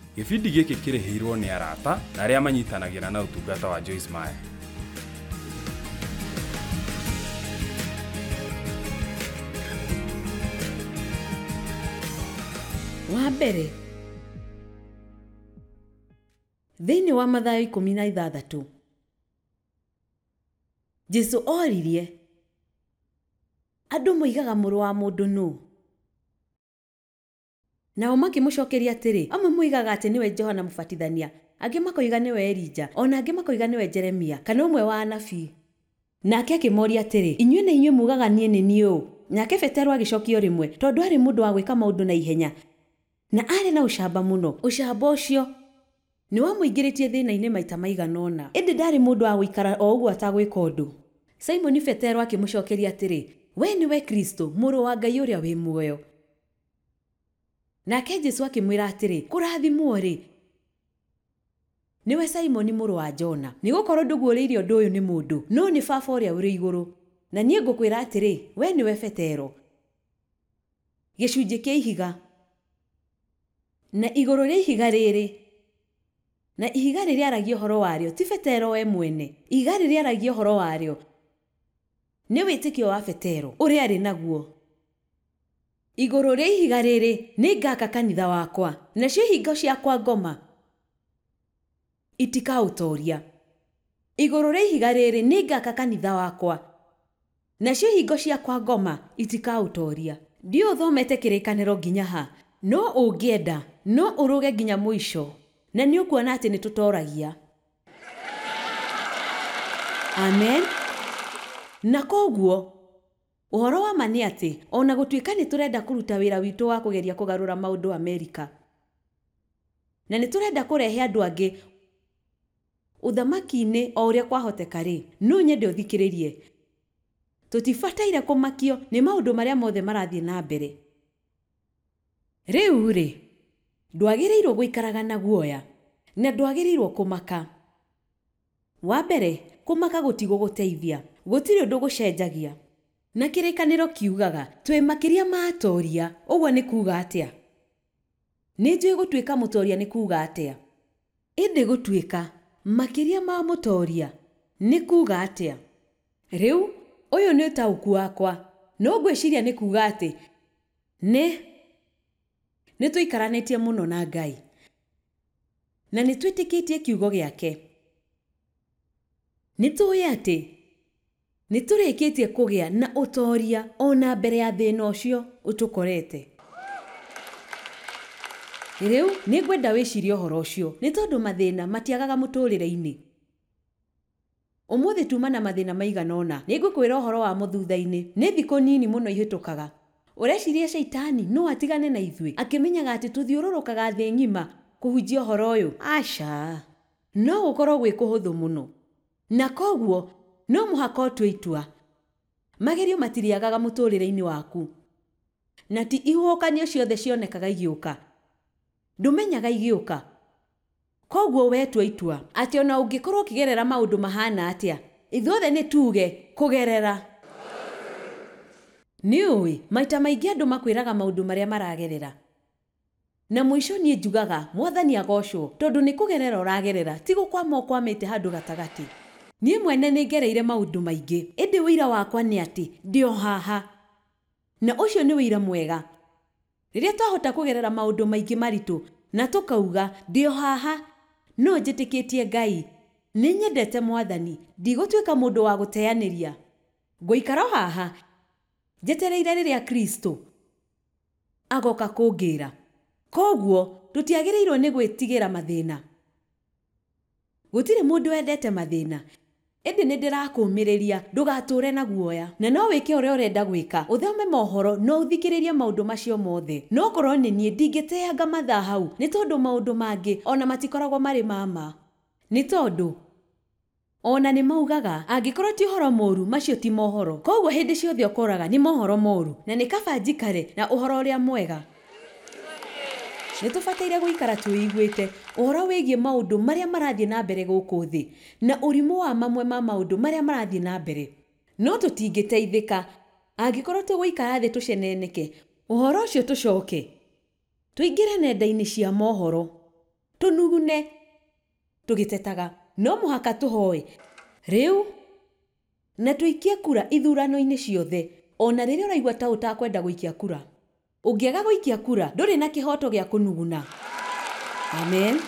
Gĩbindi gĩkĩ kĩrĩhĩirwo nĩ arata na arĩa manyitanagĩra na ũtungata wa Joyce Meyer. Wa mbere, thĩinĩ wa Mathayo 16, Jesũ oririe, andũ moigaga mũrũ wa mũndũ nũ? Nao makĩmũcokeria atĩrĩ, amwe moigaga atĩ nĩwe Johana Mũbatithania, angĩ makoiga nĩwe Elija, ona angĩ makoiga nĩwe Jeremia, kana ũmwe wa anabii. Nake akĩmoria atĩrĩ, inyuĩ na inyuĩ mugaga niĩ nĩ niĩ ũ? Nake Petero agĩcokia rĩmwe, tondũ arĩ mũndũ wa gwĩka maũndũ na ihenya, na arĩ na ũcamba mũno. Ũcamba ũcio nĩ wamũingĩrĩtie thĩna-inĩ maita maigana ũna. Ĩndĩ ndarĩ mũndũ wa gũikara o ũguo atagwĩka ũndũ. Simoni Petero akĩmũcokeria atĩrĩ, we nĩwe Kristo, mũrũ wa Ngai ũrĩa wĩ muoyo. Nake Jesũ akĩmwĩra atĩrĩ, kũrathimwo-rĩ nĩwe Simoni mũrũ wa Jona, nĩgũkorwo ndũguũrĩirie ũndũ ũyũ nĩ mũndũ, no nĩ Baba ũrĩa ũrĩ igũrũ. Na niĩ ngũkwĩra atĩrĩ, we nĩwe Petero, gĩcunjĩ kĩa ihiga, na igũrũ rĩa ihiga rĩrĩ, na ihiga rĩrĩa aragia ũhoro warĩo ti Petero we mwene. Ihiga rĩrĩa aragia ũhoro warĩo nĩ wĩtĩkio wa Petero ũrĩa arĩ naguo. Igũrũ rĩa ihiga rĩrĩ nĩ ngaka kanitha wakwa, nacio ihingo ciakwa ngoma itikaũtooria. Igũrũ rĩa ihiga rĩrĩ nĩ ngaka kanitha wakwa, nacio ihingo ciakwa ngoma itikaũtooria. Ndiũthomete kĩrĩkanĩro nginya ha, no ũngĩenda no ũrũge nginya mũico, na nĩ ũkuona atĩ nĩ tũtoragia. Amen. Na koguo ũhoro wa ma nĩ atĩ ona gũtuĩka nĩ tũrenda kũruta wĩra witũ wa kũgeria kũgarũra maũndũ Amerika, na nĩ tũrenda kũrehe andũ angĩ ũthamaki-inĩ o ũrĩa kwahoteka-rĩ, no nyende ũthikĩrĩrie, tũtibataire kũmakio nĩ maũndũ marĩa mothe marathiĩ na mbere. Rĩu-rĩ, ndwagĩrĩirwo gũikaraga na guoya, na ndwagĩrĩirwo kũmaka. Wa mbere, kũmaka gũtigũgũteithia, gũtirĩ ũndũ gũcenjagia. Na kĩrĩkanĩro kiugaga twĩ makĩria ma atooria. Ũguo nĩ kuuga atĩa? Nĩ njũĩ gũtuĩka mũtooria nĩ kuuga atĩa? Ĩndĩ gũtuĩka makĩria ma mũtooria nĩ kuuga atĩa? Rĩu ũyũ nĩ ũtaũku wakwa, no ngwĩciria nĩ kuuga atĩ nĩ tũikaranĩtie mũno na Ngai, na nĩ twĩtĩkĩtie kiugo gĩake. Nĩ tũĩ atĩ nĩ tũrĩkĩtie kũgĩa na ũtooria ona mbere ya thĩna ũcio ũtũkorete. Rĩu nĩ ngwenda wĩcirie ũhoro ũcio, nĩ tondũ mathĩna matiagaga mũtũũrĩre-inĩ. Ũmũthĩ tuma na mathĩna maigana ũna, nĩ ngũkwĩra ũhoro wa mũthutha-inĩ. Nĩ thikũ nini mũno ihĩtũkaga. Ũreciria Shaitani no atigane na ithuĩ akĩmenyaga atĩ tũthiũrũrũkaga thĩ ng'ima kũhunjia ũhoro ũyũ? Aca, no gũkorwo gwĩ kũhũthũ mũno. Na koguo no mũhaka ũtue itua. Magerio matiriagaga mũtũũrĩre-inĩ waku, na ti ihuhũkanio ciothe cionekaga igĩũka. Ndũmenyaga igĩũka. Koguo we tua itua atĩ ona ũngĩkorwo ũkĩgerera maũndũ mahana atĩa, ithuothe nĩ tuge kũgerera. Nĩ ũĩ, maita maingĩ andũ makwĩraga maũndũ marĩa maragerera, na mũico niĩ njugaga Mwathani agocwo, tondũ nĩ kũgerera ũragerera, ti gũkwama ũkwamĩte handũ gatagatĩ. Niĩ mwene nĩ ngereire maũndũ maingĩ, ĩndĩ wĩira wakwa nĩ atĩ ndĩ o haha, na ũcio nĩ wĩira mwega. Rĩrĩa twahota kũgerera maũndũ maingĩ maritũ na tũkauga ndĩ o haha, no njĩtĩkĩtie Ngai, nĩ nyendete Mwathani, ndigũtuĩka mũndũ wa gũteanĩria. Ngũikara o haha njetereire rĩrĩa Kristo agoka kũngĩra. Koguo tũtiagĩrĩirwo nĩ gwĩtigĩra mathĩna. Gũtirĩ mũndũ wendete mathĩna, ĩndĩ nĩ ndĩrakũũmĩrĩria ndũgatũũre na guoya, na no wĩke ũrĩa ũrenda gwĩka, ũthome mohoro na ũthikĩrĩrie maũndũ macio mothe. No korwo nĩ niĩ ndingĩteanga mathaa hau, nĩ tondũ maũndũ mangĩ ona matikoragwo marĩ mama. Nĩ tondũ ona nĩ maugaga angĩkorwo ti ũhoro mũũru, macio ti mohoro. Koguo hĩndĩ ciothe ũkoraga nĩ mohoro moru, na nĩ kaba njikare na ũhoro ũrĩa mwega. Nĩ tũbataire gũikara twĩiguĩte ũhoro wĩgiĩ maũndũ marĩa marathiĩ na mbere gũkũ thĩ, na ũrimũ wa mamwe ma maũndũ marĩa marathiĩ na mbere. No tũtingĩteithĩka angĩkorwo tũgũikara thĩ tũceneneke. Ũhoro ũcio tũcoke tũingĩre nenda-inĩ cia mohoro, tunugune tugitetaga no muhaka tuhoe riu na tuikie kura ithurano-ini ciothe ona riria uraigua ta utakwenda guikia kura ungiaga guikia kura nduri na kihoto gia kunuguna amen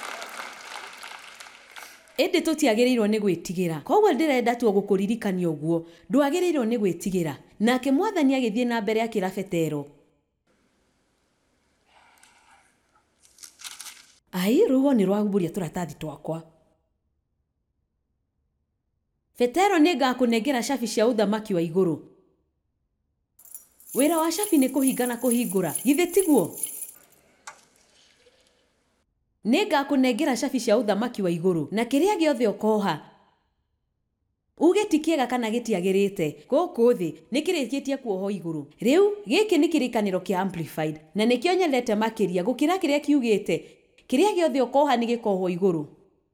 ende tutiagirirwo ni gwitigira koguo ndirenda tu gukuririkania uguo ndwagirirwo ni gwitigira nake mwathani agithie na mbere akira Petero ai ruo ni rwagumburia turatathi twakwa Petero ningakunengera cabi cia uthamaki wa iguru wira wa cabi ni kuhinga na kuhingura githe tiguo ningakunengera cabi cia uthamaki wa iguru na kiria giothe ukoha uge tikiega kana gitiagirite guku thi nikirikitie kuoho iguru riu giki ni kirikaniro kia amplified na nikio nyendete makiria gukira kiria kiugite kiria giothe ukoha ni gikoho iguru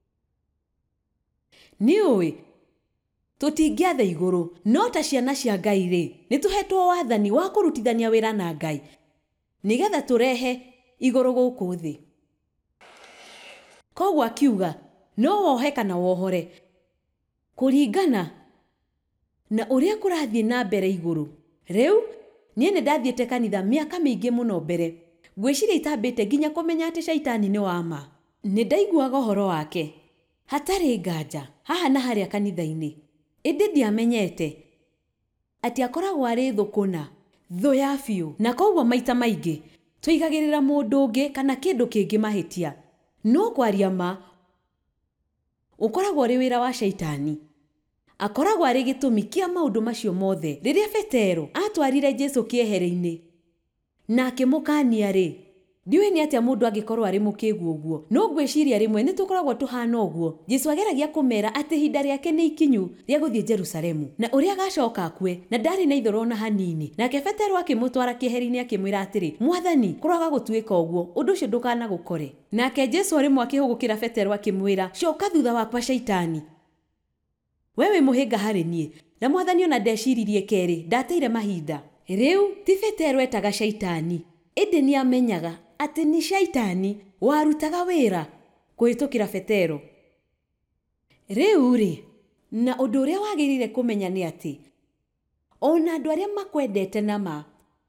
niui tutingiatha iguru no ta ciana cia Ngai ri nituhetwo wathani wa kurutithania wira na Ngai nigetha turehe iguru guku thi koguo akiuga no wohe kana wohore kuringana na uria kurathie na mbere iguru riu nie ni ndathiete kanitha miaka mingi muno mbere ngwiciria itambite nginya kumenya ati shaitani ni wama ni ndaiguaga uhoro wake hatari nganja haha na haria kanitha-ini indi ndiamenyete ati akoragwo ari thukuna thu ya biu na koguo maita maingi tuigagirira mundu ungi kana kindu kingi mahitia no kwaria ma ukoragwo ari wira wa shaitani akoragwo ari gitumi kia maundu macio mothe riria Petero atwarire Jesu kiehere-ini na akimukania ri ndiwe ni atia mundu angikorwo ari mukigu uguo no ngwiciria rimwe ni tukoragwo tuhana uguo Jesu ageragia kumera ati hinda riake ni ikinyu ria guthie Jerusalemu na uria gacoka akue na ndari na ithoro na hanini nake Petero akimutwara kieheri-ini akimwira atiri mwathani kuraga gutuika uguo undu ucio ndukana gukore nake Jesu rimwe akihugukira Petero akimwira coka thutha wakwa shaitani wewe muhinga hari nie na mwathani ona ndeciririe keri ndateire mahinda riu ti Petero etaga shaitani indi ni amenyaga ati ni shaitani warutaga wira kuhitukira Petero riu ri na undu uria wagirire kumenya ni ati ona andu aria makwendete na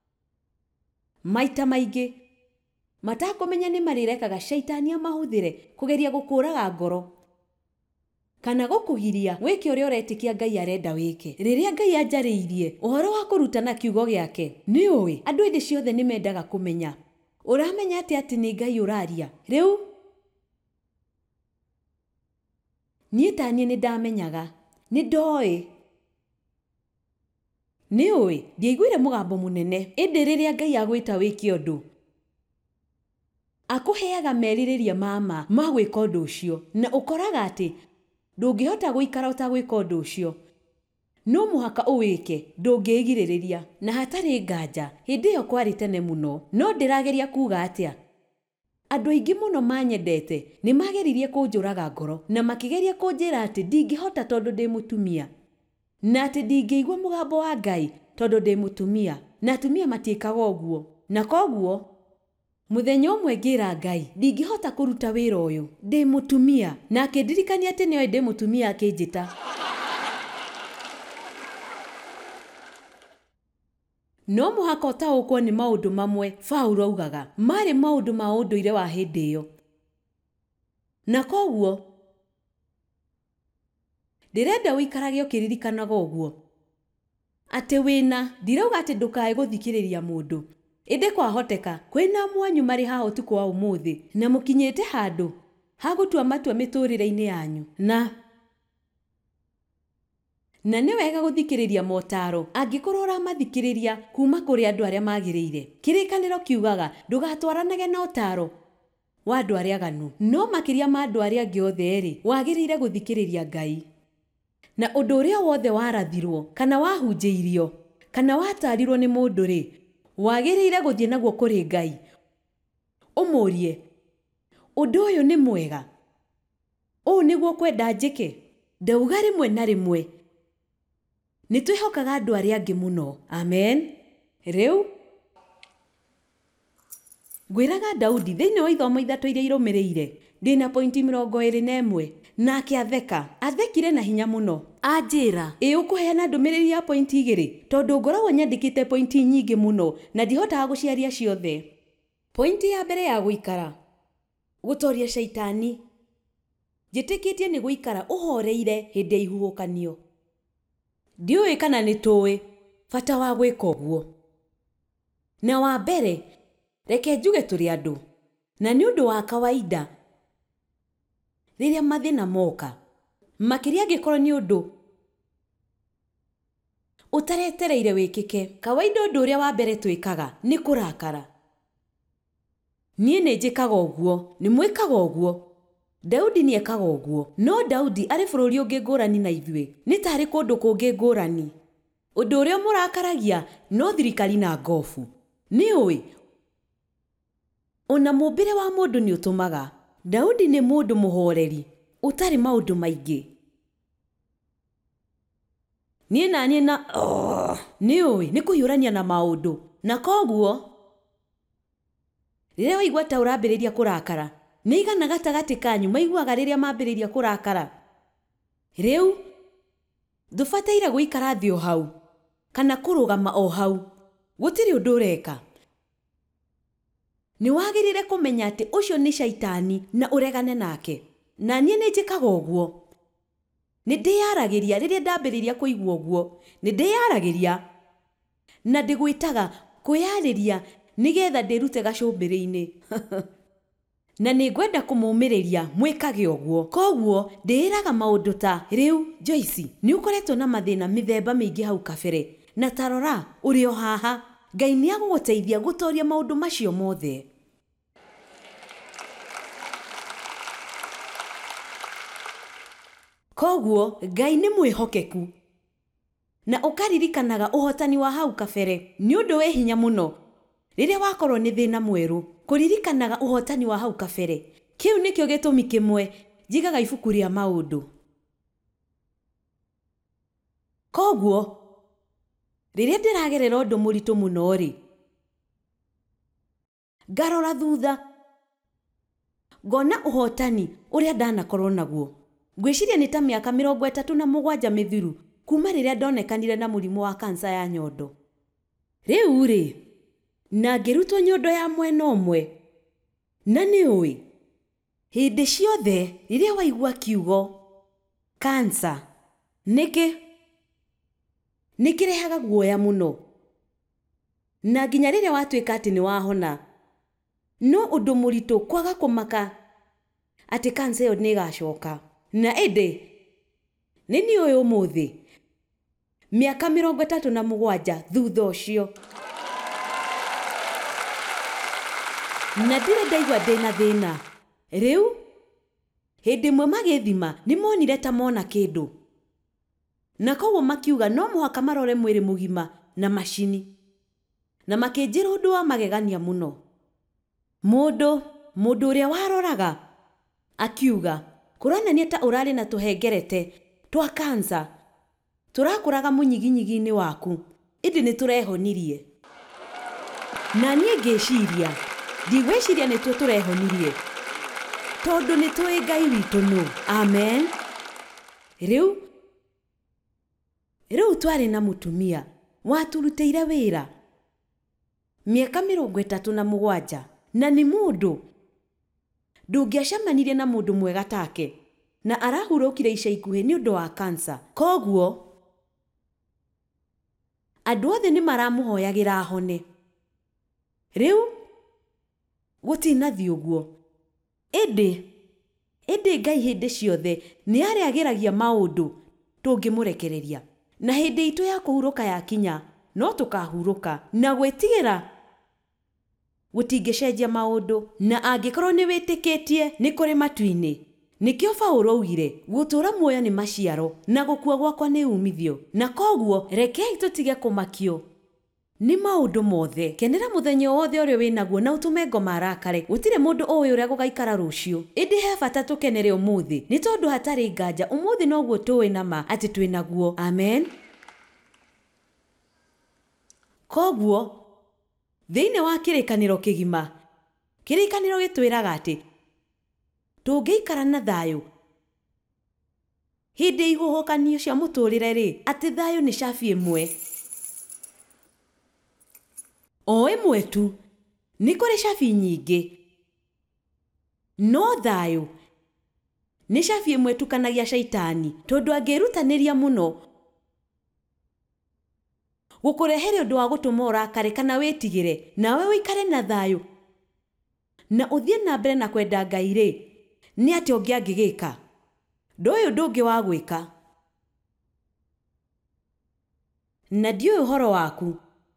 maita maingi matakumenya ni marirekaga shaitani amahuthire kugeria gukuraga ngoro kana gukugiria wiki uria uretikia Ngai arenda wike riria Ngai anjariirie uhoro wa kurutana kiugo giake ni uwi andu indi ciothe ni mendaga kumenya uramenya ati ni Ngai uraria riu nie tani ni ndamenyaga ni ndoi ni uwi ndiaiguire mugambo munene indi riria Ngai agwita wiki undu akuheaga meririria mama magwika undu ucio na ukoraga ati ndungihota guikara utagwika undu ucio no muhaka uwike ndungigiririria na hatari nganja hindi yo kwari tene muno no ndirageria kuga atia andu aingi muno manyendete ni mageririe kunjuraga ngoro na makigeria kunjira ati ndingihota tondu ndi mutumia na ati ndingiigua mugambo wa Ngai tondu ndi mutumia na atumia matiikaga uguo na koguo muthenya umwe ngira Ngai ndingihota kuruta wira uyu ndi mutumia na akindirikania ati niwe ndi mutumia akinjita no muhaka utaukwo ni maundu mamwe Paulo augaga mari maundu ma unduire wa hindi iyo na koguo ndirenda wikarage ukiririkanaga uguo ati wina ndirauga ati ndukae guthikiriria mundu indi kwahoteka kwina mwanyu mari ha utuku wa umuthi na mukinyete handu ha gutua matua miturire-ini yanyu na ni wega guthikiriria motaro angikorwo uramathikiriria kuma kuri andu aria magiriire kirikaniro kiugaga ndugatwaranage na utaro wa andu aria aganu no makiria ma andu aria angi othe ri wagiriire guthikiriria Ngai na undu uria wothe warathirwo kana wahunjiirio kana watarirwo ni mundu ri wagiriire guthie naguo kuri Ngai umurie undu uyu ni mwega uu niguo kwenda njike ndauga rimwe na rimwe ni twihokaga andu aria angi muno amen riu Ngwĩraga Daudi thĩinĩ wa ithomo ithatũ iria irũmĩrĩire ndĩna pointi 21 nake athekire na hinya mũno anjĩra ũkũheana ndũmĩrĩri ya pointi 2 tondũ ngoragwo nyandĩkĩte pointi nyingĩ mũno na ndihotaga gũciaria ciothe. Pointi ya mbere ya gũikara gũtoria shaitani. Njĩtĩkĩtie nĩ gũikara ũhoreire hĩndĩ ya ihuhũkanio. Ndiũĩ kana nĩ tũĩ bata wa gwĩka ũguo. Na wa mbere reke njuge tũrĩ andũ na nĩ ũndũ wa kawaida rĩrĩa mathĩna moka makĩria angĩkorwo nĩ ũndũ ũtaretereire wĩkĩke, kawaida ũndũ ũrĩa wa mbere twĩkaga nĩ kũrakara. Niĩ nĩ njĩkaga ũguo, nĩ mwĩkaga ũguo. Daudi nĩ ekaga ũguo, no Daudi arĩ bũrũri ũngĩ ngũrani na ithuĩ, nĩ tarĩ kũndũ kũngĩ ngũrani. Ũndũ ũrĩa mũrakaragia no thirikari na ngobu. Nĩ ũĩ ona mũmbĩre wa mũndũ nĩ ũtũmaga. Daudi nĩ mũndũ mũhoreri ũtarĩ maũndũ maingĩ. Niĩ nĩ ũĩ nĩ kũhiũrania na maũndũ, na koguo rĩrĩa waigua ta ũrambĩrĩria kũrakara, nĩ igana gatagatĩ kanyu maiguaga rĩrĩa mambĩrĩria kũrakara. Rĩu ndũbataire gũikara thĩ o hau kana kũrũgama o hau, gũtirĩ ũndũ ũreka. Nĩ wagĩrĩire kũmenya atĩ ũcio nĩ shaitani na ũregane nake. Na niĩ nĩ njĩkaga ũguo. Nĩ ndĩyaragĩria rĩrĩa ndambĩrĩria kũigua ũguo, nĩ ndĩyaragĩria na ndĩgwĩtaga kwĩyarĩria nĩgetha ndĩrute gacũmbĩrĩ-inĩ. Na nĩ ngwenda kũmũmĩrĩria mwĩkage ũguo. Koguo ndĩĩraga maũndũ ta rĩu Joyce nĩ ũkoretwo na mathĩna mĩthemba mĩingĩ hau kabere, na tarora ũrĩ o haha. Ngai nĩ agũgũteithia gũtoria maũndũ macio mothe. Koguo Ngai nĩ mwĩhokeku na ũkaririkanaga ũhotani wa hau kabere. Nĩ ũndũ wĩ hinya mũno rĩrĩa wakorwo nĩ thĩna mwerũ, kũririkanaga ũhotani wa hau kabere. Kĩu nĩkĩo gĩtũmi kĩmwe njigaga ibuku rĩa maũndũ. Koguo rĩrĩa ndĩragerera ũndũ mũritũ mũno rĩ, ngarora thutha ngona ũhotani ũrĩa ndanakorwo naguo. Ngwĩciria nĩ ta mĩaka 37 mĩthiru kuma rĩrĩa ndonekanire na mũrimũ wa kansa ya nyondo. Rĩu rĩ, na ngĩrutwo nyondo ya mwena ũmwe. Na nĩ ũĩ hĩndĩ ciothe rĩrĩa waigua kiugo kansa nĩkĩrehaga guoya mũno, na nginya rĩrĩa watuĩka atĩ nĩ wahona, no ũndũ mũritũ kwaga kũmaka atĩ kansa ĩyo nĩ ĩgacoka. Na ĩndĩ nĩ niĩ ũyũ ũmũthĩ mĩaka 37 thutha ũcio, na ndirĩ ndaigua ndĩna thĩna. Rĩu hĩndĩ ĩmwe magĩthima nĩ monire ta mona kĩndũ, na koguo makiuga no mũhaka marore mwĩrĩ mũgima na macini, na makĩnjĩra ũndũ wa magegania mũno. Mũndũ ũrĩa waroraga akiuga kũronania ta ũrarĩ na tũhengerete twa kansa tũrakũraga mũnyiginyigi-inĩ waku, ĩndĩ nĩ tũrehonirie. Na niĩ ngĩciria ndigwĩciria nĩ tuo tũrehonirie tondũ nĩ tũĩ Ngai witũ nũ. Amen. Rĩu twarĩ na mũtumia waturutĩire wĩra mĩaka 37, na nĩ mũndũ ndũngĩacemanirie na mũndũ mwega take, na arahurũkire ica ikuhĩ nĩ ũndũ wa kansa. Koguo andũ othe nĩ maramũhoyagĩra hone. Rĩu gũtinathiĩ ũguo, ĩndĩ Ngai hĩndĩ ciothe nĩ arĩagĩragia maũndũ tũngĩmũrekereria, na hĩndĩ itũ ya kũhurũka yakinya no tũkahurũka, na gwĩtigĩra gũtingĩcenjia maũndũ. Na angĩkorwo nĩ wĩtĩkĩtie nĩ kũrĩ matu-inĩ, nĩkĩo Paũlũ augire gũtũũra muoyo nĩ maciaro na gũkua gwakwa nĩ umithio. Na koguo rekei tũtige kũmakio nĩ maũndũ mothe. Kenera mũthenya wothe ũrĩa wĩnaguo na ũtũme ngoma arakare. Gũtirĩ mũndũ ũĩ ũrĩa gũgaikara rũciũ, ĩndĩ he bata tũkenere ũmũthĩ, nĩ tondũ hatarĩ nganja ũmũthĩ noguo tũĩ na ma atĩ twĩnaguo. Amen. Koguo thĩinĩ wa kĩrĩkanĩro kĩgima Kĩrĩkanĩro gĩtwĩraga atĩ tũngĩikara na thayũ hĩndĩ ihuhũkanio cia mũtũrĩre rĩ, atĩ thayũ nĩ cabi ĩmwe. O ĩmwe tu, nĩ kũrĩ cabi nyingĩ. No thayũ nĩ cabi ĩmwe tukanagia Shaitani, tondũ angĩrutanĩria mũno gũkũrehere ũndũ wa gũtũma ũrakare kana wĩtigĩre, nawe wĩikare na thayũ na ũthiĩ na mbere na kwenda Ngai rĩ, nĩ atĩ ũngĩagĩgĩka. Ndũĩ ũndũ ũngĩ wa gwĩka. Na ndiũĩ ũhoro waku,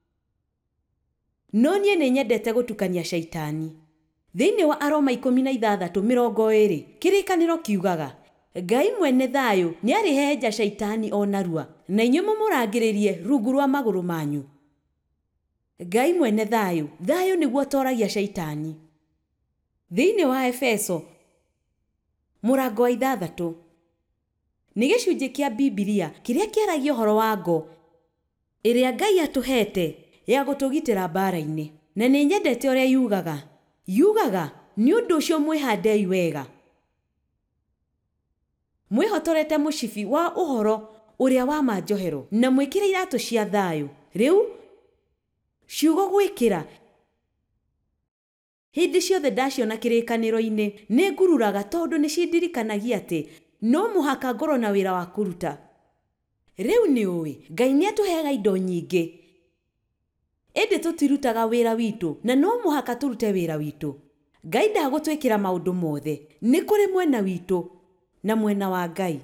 no niĩ nĩ nyendete gũtukania Shaitani. Thĩinĩ wa Aroma 16:20 kĩrĩkanĩro kiugaga, Ngai mwene thayũ nĩ arĩhehenja Shaitani o narua, na inyuĩ mũmũrangĩrĩrie rungu rwa magũrũ manyu. Ngai mwene thayũ, thayũ nĩguo toragia Shaitani. Thĩinĩ wa Efeso mũrango wa 6 nĩ gĩcunjĩ kĩa Biblia kĩrĩa kĩaragia ũhoro wa ngo ĩrĩa Ngai atũhete ya gũtũgitĩra mbara-inĩ. Na nĩ nyendete ũrĩa yugaga nĩ ũndũ ũcio mwĩhandei wega, mwĩhotorete mũcibi wa ũhoro ũrĩa wa manjohero, na mwĩkĩre iratũ cia thayũ. Rĩu ciugo gwĩkĩra hĩndĩ ciothe ndaciona kĩrĩkanĩro-inĩ nĩ ngururaga, tondũ nĩ cindirikanagia atĩ no mũhaka ngorwo na wĩra wa kũruta. Rĩu nĩ ũĩ Ngai nĩ atũheaga indo nyingĩ, ĩndĩ tũtirutaga wĩra witũ, na no mũhaka tũrute wĩra witũ. Ngai ndagũtwĩkĩra maũndũ mothe, nĩ kũrĩ mwena witũ na mwena wa Ngai.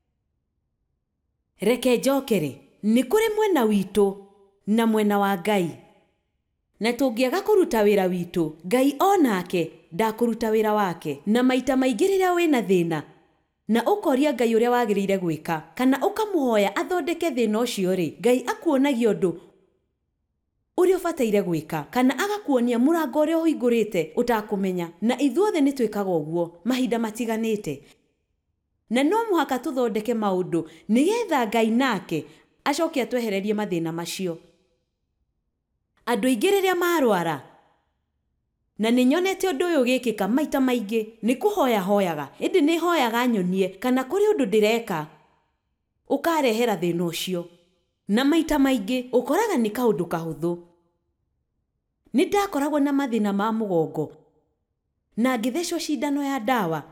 Reke njokere, nĩ kũrĩ mwena witũ na mwena wa Ngai. Na tũngĩaga kũruta wĩra witũ, Ngai onake ndakũruta wĩra wake. Na maita maingĩ rĩrĩa wĩna thĩna na ũkoria Ngai ũrĩa wagĩrĩire gwĩka, kana ũkamũhoya athondeke thĩna ũcio rĩ, Ngai akuonagia ũndũ ũrĩa ũbataire gwĩka, kana agakuonia mũrango ũrĩa ũhingũrĩte ũtakũmenya. Na ithuothe nĩ twĩkaga ũguo mahinda matiganĩte, na no mũhaka tũthondeke maũndũ nĩgetha Ngai nake acoke atwehererie mathĩna macio. Andũ aingĩ rĩrĩa marwara, na nĩ nyonete ũndũ ũyũ gĩkĩka maita maingĩ, nĩ kũhoya hoyaga, ĩndĩ nĩ hoyaga nyonie kana kũrĩ ũndũ ndĩreka ũkarehera thĩna ũcio. Na maita maingĩ ũkoraga nĩ kaũndũ kahũthũ. Nĩ ndakoragwo na mathĩna ma mũgongo na ngĩthecwo cindano ya ndawa,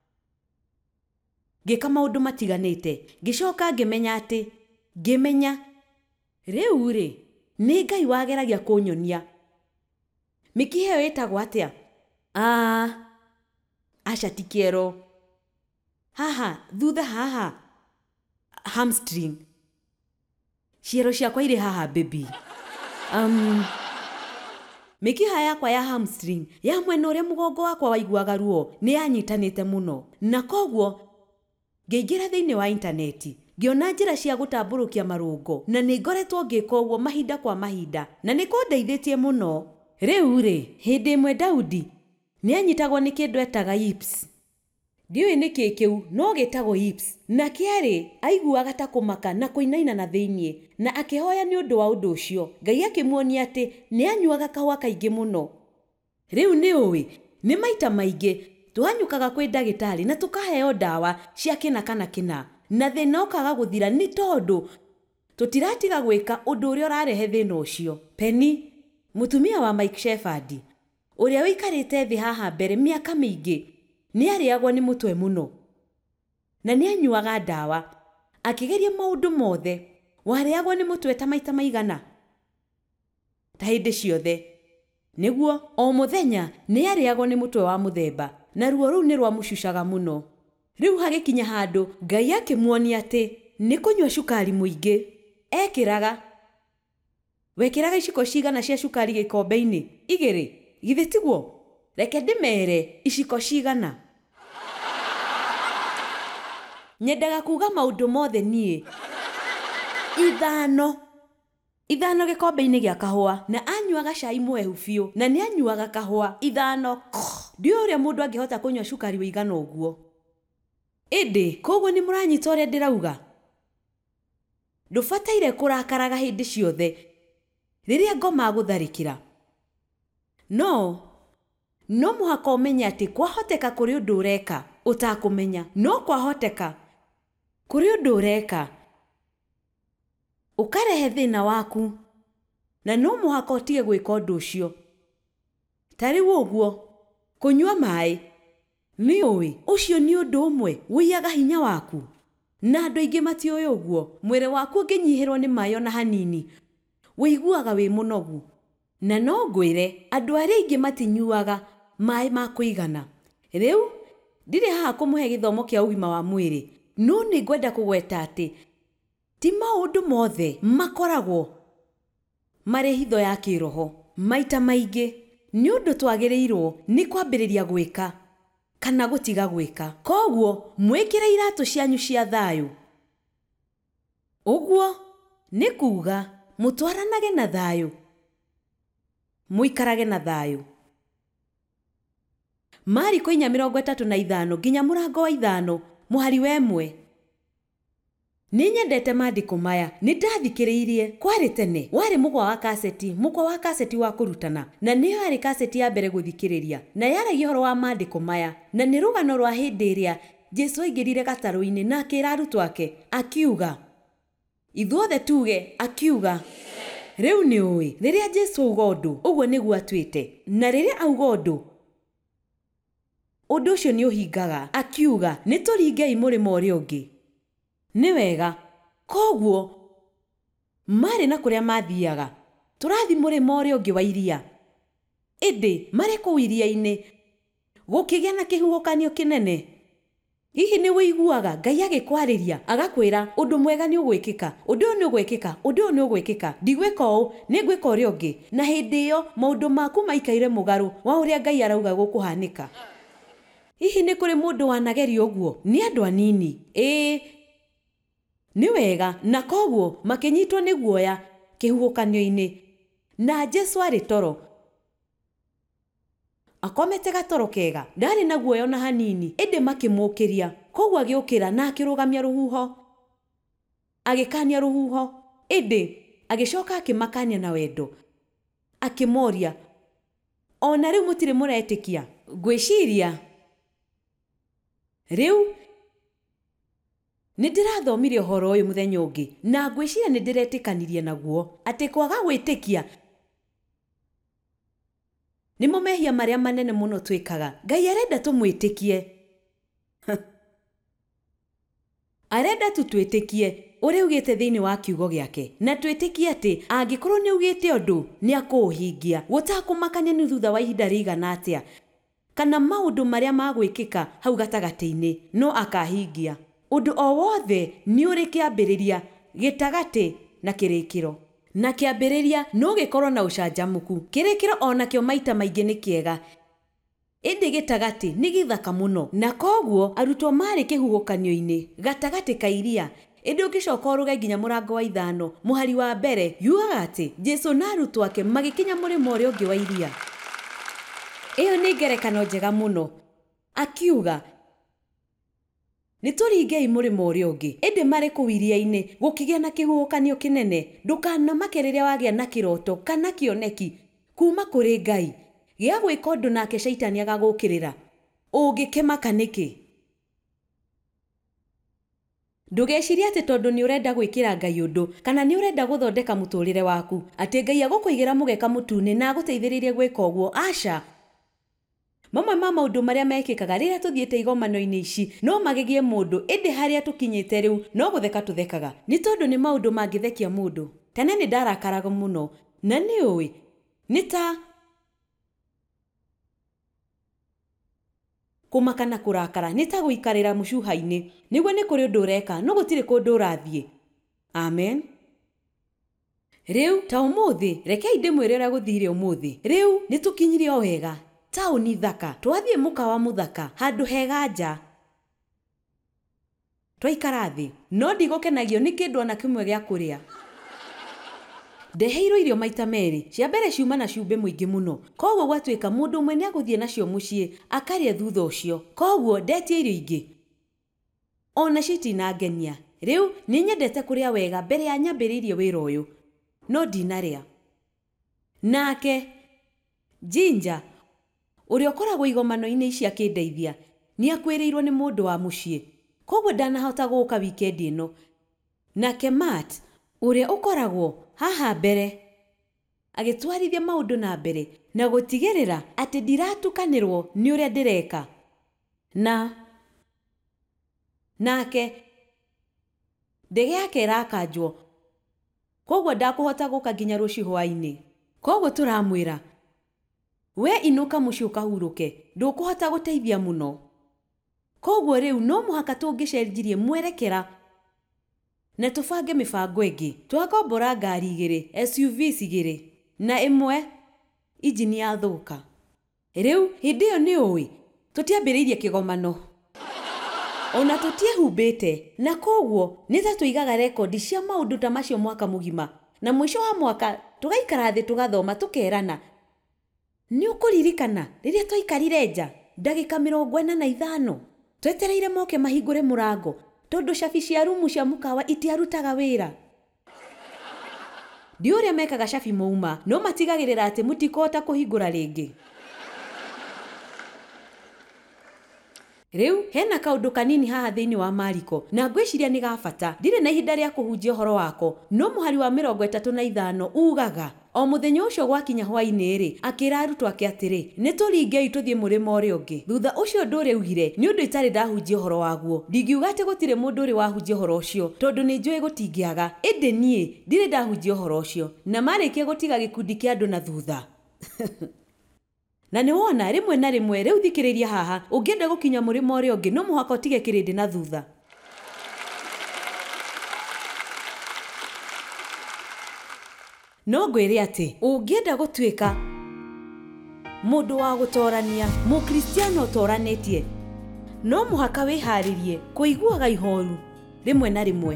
ngĩka maũndũ matiganĩte, ngĩcoka ngĩmenya rĩu rĩ, nĩ Ngai wageragia kũnyonia mĩkiha ĩyo ĩtagwo atĩa. Aca ti kĩero, haha thutha haha hamstring, ciero ciakwa irĩ haha baby. Mĩkiha yakwa ya hamstring ya mwena ũrĩa mũgongo wakwa waiguaga ruo nĩ yanyitanĩte mũno, na koguo ngĩingĩra thĩinĩ wa intaneti ngĩona njĩra cia gũtambũrũkia marũngo, na nĩ ngoretwo ngĩka ũguo mahinda kwa mahinda, na nĩ kũndeithĩtie mũno. Rĩu rĩ, hĩndĩ ĩmwe Daudi nĩ anyitagwo nĩ kĩndũ etaga yips. Ndiũĩ nĩ kĩ kĩu, no gĩtagwo yips, na kĩarĩ aiguaga ta kũmaka na kũinaina na thĩinĩ, na akĩhoya nĩ ũndũ wa ũndũ ũcio. Ngai akĩmuonia atĩ nĩ anyuaga kahũa kaingĩ mũno. Rĩu nĩ ũĩ nĩ maita maingĩ twanyukaga kwĩ ndagĩtarĩ na tũkaheo ndawa cia kĩna kana kĩna, na thĩna ũkaga gũthira nĩ tondũ tũtiratiga gwĩka ũndũ ũrĩa ũrarehe thĩna ũcio. Penny, mũtumia wa Mike Shepherd, ũrĩa wĩikarĩte thĩ haha mbere mĩaka mĩingĩ, nĩ arĩagwo nĩ mũtwe mũno na nĩ anyuaga ndawa, akĩgeria maũndũ mothe. Warĩagwo nĩ mũtwe ta maita maigana? Ta hĩndĩ ciothe. Nĩguo o mũthenya nĩ arĩagwo nĩ mũtwe wa mũthemba, na ruo rũu nĩ rwamũcucaga mũno. Rĩu hagĩkinya handũ Ngai akĩmuonia atĩ nĩ kũnyua cukari mũingĩ. Wekĩraga iciko cigana cia cukari gĩkombe-inĩ? 2? Githĩ tiguo? Reke ndĩmere iciko cigana. Nyendaga kuuga maũndũ mothe niĩ 5 gĩkombe-inĩ gĩa kahũa, na anyuaga cai mwehu biũ, na nĩ anyuaga kahũa 5. Ndiũĩ ũrĩa mũndũ angĩhota kũnyua cukari wĩigana ũguo. Ĩndĩ koguo nĩ mũranyita ũrĩa ndĩrauga? Ndũbataire kũrakaraga hĩndĩ ciothe rĩrĩa ngoma gũtharĩkĩra, no no mũhaka ũmenye atĩ kwahoteka kũrĩ ũndũ ũreka ũtakũmenya, no kwahoteka kũrĩ ũndũ ũreka ũkarehe thĩna waku, na no mũhaka ũtige gwĩka ũndũ ũcio. Ta rĩu ũguo, kũnyua maĩ, nĩũĩ ũcio nĩ ũndũ ũmwe wĩyaga hinya waku, na andũ aingĩ matiũĩ ũguo. Mwĩrĩ waku ũngĩnyihĩrwo nĩ maĩ ona hanini, wĩiguaga wĩ mũnogu, na no ngwĩre andũ arĩa aingĩ matinyuaga maĩ ma kũigana. Rĩu ndirĩ haha kũmũhe gĩthomo kĩa ũgima wa mwĩrĩ, no nĩ ngwenda kũgweta atĩ ti maũndũ mothe makoragwo marĩ hitho ya kĩroho. Maita maingĩ nĩ ũndũ twagĩrĩirwo nĩ kwambĩrĩria gwĩka kana gũtiga gwĩka. Koguo mwĩkĩre iratũ cianyu cia thayũ. Ũguo nĩ kuuga mũtwaranage na thayũ, mũikarage na thayũ. Mariko 4:35 nginya mũrango wa 5 mũhari wa 1. Nĩ nyendete maandĩko maya, nĩ ndathikĩrĩirie kwarĩ tene, warĩ mũkwa wa kaseti wa kũrutana, na nĩyo yarĩ kaseti ya mbere gũthikĩrĩria, na yaragia ũhoro wa maandĩko maya, na nĩ rũgano rwa hĩndĩ ĩrĩa Jesũ aingĩrire gatarũ-inĩ na akĩra arutwo ake akiuga, ithuothe tuge akiuga. Rĩu nĩ ũĩ, rĩrĩa Jesũ auga ũndũ, ũguo nĩguo atuĩte, na rĩrĩa auga ũndũ, ũndũ ũcio nĩ ũhingaga. Akiuga, nĩ tũringei mũrĩmo ũrĩa ũngĩ. Nĩ wega, koguo marĩ na kũrĩa mathiaga, tũrathi mũrĩmo ũrĩa ũngĩ wa iria. Ĩndĩ marĩ kũu iria-inĩ gũkĩgĩa na kĩhuhũkanio kĩnene. Hihi nĩ wĩiguaga Ngai agĩkwarĩria agakwĩra ũndũ mwega nĩ ũgwĩkĩka, ũndũ ũyũ nĩ ũgwĩkĩka, ũndũ ũyũ nĩ ũgwĩkĩka, ndigwĩka ũũ, nĩ ngwĩka ũrĩa ũngĩ, na hĩndĩ ĩyo maũndũ maku maikaire mũgarũ wa ũrĩa Ngai arauga gũkũhanĩka. Hihi nĩ kũrĩ mũndũ wanageria ũguo? Nĩ andũ anini. Nĩ wega, na koguo makĩnyitwo nĩ guoya kĩhuhũkanio-inĩ, na Jesũ arĩ toro, akomete gatoro kega, ndarĩ na guoya na hanini. Ĩndĩ makĩmũũkĩria, koguo agĩũkĩra na akĩrũgamia rũhuho, agĩkania rũhuho. Ĩndĩ agĩcoka akĩmakania na wendo, akĩmoria, ona rĩu mũtirĩ mũretĩkia? Ngwĩciria rĩu nĩ ndĩrathomire ũhoro ũyũ mũthenya ũngĩ, na ngwĩciria nĩ ndĩretĩkanirie naguo, atĩ kwaga gwĩtĩkia nĩmo mehia marĩa manene mũno twĩkaga. Ngai arenda tũmwĩtĩkie. Arenda twĩtĩkie ũrĩa ugĩte thĩinĩ wa kiugo gĩake, na twĩtĩkie atĩ angĩkorwo nĩ ugĩte ũndũ nĩ akũũhingia, gũtakũmakania nĩ thutha wa ihinda rĩigana atĩa, kana maũndũ marĩa magwĩkĩka hau gatagatĩ-inĩ, no akahingia. Ũndũ o wothe nĩ ũrĩ kĩambĩrĩria, gĩtagatĩ na kĩrĩkĩro. Na kĩambĩrĩria no gĩkorwo na ũcanjamũku, kĩrĩkĩro onakĩo maita maingĩ nĩ kĩega, ĩndĩ gĩtagatĩ nĩ gĩthaka mũno. Na koguo arutwo marĩ kĩhuhũkanio-inĩ gatagatĩ ka iria. Ĩndĩ ũngĩcoka ũrũge nginya mũrango wa 5 mũhari wa mbere, yugaga atĩ Jesũ na arutwo ake magĩkinya mũrĩmo ũrĩa ũngĩ wa iria. Ĩyo nĩ ngerekano njega mũno. Akiuga, nĩ tũringei mũrĩmo ũrĩa ũngĩ. Ĩndĩ marĩ kũu iria-inĩ gũkĩgĩa na kĩhuhũkanio kĩnene. Ndũkanamake rĩrĩa wagĩa na kĩroto kana kĩoneki kuma kũrĩ Ngai gĩa gwĩka ũndũ nake Shaitani agagũkĩrĩra. Ũngĩkĩmaka nĩkĩ? Ndũgecirie atĩ tondũ nĩ ũrenda gwĩkĩra Ngai ũndũ kana nĩ ũrenda gũthondeka mũtũrĩre waku, atĩ Ngai agũkũigĩra mũgeka mũtune na agũteithĩrĩrie gwĩka ũguo. Aca. Mamwe ma maũndũ marĩa mekĩkaga rĩrĩa tũthiĩte igomano-inĩ ici no magĩgie mũndũ, ĩndĩ harĩa tũkinyĩte rĩu no gũtheka tũthekaga, nĩ tondũ nĩ maũndũ mangĩthekia mũndũ. Tene nĩ ndarakaraga mũno, na nĩ ũĩ, nĩ ta kũmaka na kũrakara, nĩ ta gũikarĩra mũcuha-inĩ, nĩguo nĩ kũrĩ ũndũ ũreka no gũtirĩ kũndũ ũrathiĩ. Amen. Rĩu ta ũmũthĩ, rekei ndĩmwĩre ũrĩa gũthire ũmũthĩ. Rĩu nĩ tũkinyire o wega taũni thaka, twathiĩ mũkawa mũthaka handũ hega nja, twaikara thĩ, no ndigũkenagio nĩ kĩndũ ona kĩmwe gĩa kũrĩa. Ndeheirwo irio maita merĩ, cia mbere ciuma na cumbĩ mũingĩ mũno, koguo gwatuĩka mũndũ ũmwe nĩ agũthiĩ nacio mũciĩ akarĩa thutha ũcio, koguo ndetie irio ingĩ ona citinangenia. Rĩu nĩ nyendete kũrĩa wega mbere ya nyambĩrĩirie wĩra ũyũ, no ndinarĩa. Nake Jinja ũrĩa ũkoragwo igomano-inĩ ici akĩndeithia nĩ akwĩrĩirwo nĩ mũndũ wa mũciĩ, koguo ndanahota gũũka wikendi ĩno. Nake Matt ũrĩa ũkoragwo haha mbere agĩtwarithia maũndũ na mbere na gũtigĩrĩra atĩ ndiratukanĩrwo nĩ ũrĩa ndĩreka. Nake ndege yake ĩrakanjwo, koguo ndakũhota gũka nginya rũciũ hwaĩ-inĩ. Koguo tũramwĩra we inũka mũciĩ ũkahurũke, ndũkũhota gũteithia mũno. Koguo rĩu no mũhaka tũngĩcenjirie mwerekera na tũbange mĩbango ĩngĩ. Twakombora ngari 2, SUVs 2, na ĩmwe injini yathũka. Rĩu hĩndĩ ĩyo nĩ ũĩ tũtiambĩrĩirie kĩgomano ona tũtiehumbĩte, na koguo nĩ ta tũigaga rekondi cia maũndũ ta macio mwaka mũgima, na mũico wa mwaka tũgaikara thĩ tũgathoma tũkerana. Nĩ ũkũririkana rĩrĩa twaikarire nja ndagĩka 45 twetereire moke mahingũre mũrango tondũ cabi cia rumu cia mũkawa itiarutaga wĩra? Ndi ũrĩa mekaga cabi mouma, no matigagĩrĩra atĩ mũtikũhota kũhingũra rĩngĩ. Rĩu hena kaũndũ kanini haha thĩinĩ wa Mariko na ngwĩciria nĩ gabata. Ndirĩ na ihinda rĩa kũhunjia ũhoro wako, no mũhari wa 35 ugaga o mũthenya ũcio gwakinya hwaĩ-inĩ akĩra arutwo ake atĩrĩ, nĩ tũringei tũthiĩ mũrĩmo ũrĩa ũngĩ. Thutha ũcio ndũrĩ ugire nĩ ũndũ itarĩ ndahunjia ũhoro waguo. Ndingiuga atĩ gũtirĩ mũndũ ũrĩ wahunjia ũhoro ũcio tondũ nĩ njũĩ gũtingĩaga, ĩndĩ niĩ ndirĩ ndahunjia ũhoro ũcio. Na marĩkia gũtiga gĩkundi kĩa andũ na thutha na nĩ wona rĩmwe na rĩmwe, rĩu thikĩrĩria haha, ũngĩenda gũkinya mũrĩmo ũrĩa ũngĩ no mũhaka ũtige kĩrĩndĩ na thutha. No ngwĩre atĩ ũngĩenda gũtuĩka mũndũ wa gũtorania, mũkristiano ũtoranĩtie, no mũhaka wĩharĩrie kũiguaga ihoru rĩmwe na rĩmwe.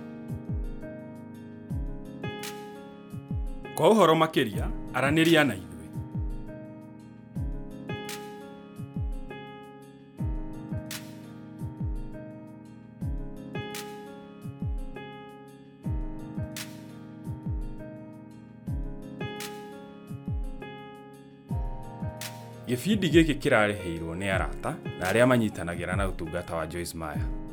Kwa ũhoro makĩria, aranĩria na ithuĩ. Gĩbindi gĩkĩ kĩrareheirwo nĩ arata na arĩa manyitanagĩra na ũtungata wa Joyce Meyer.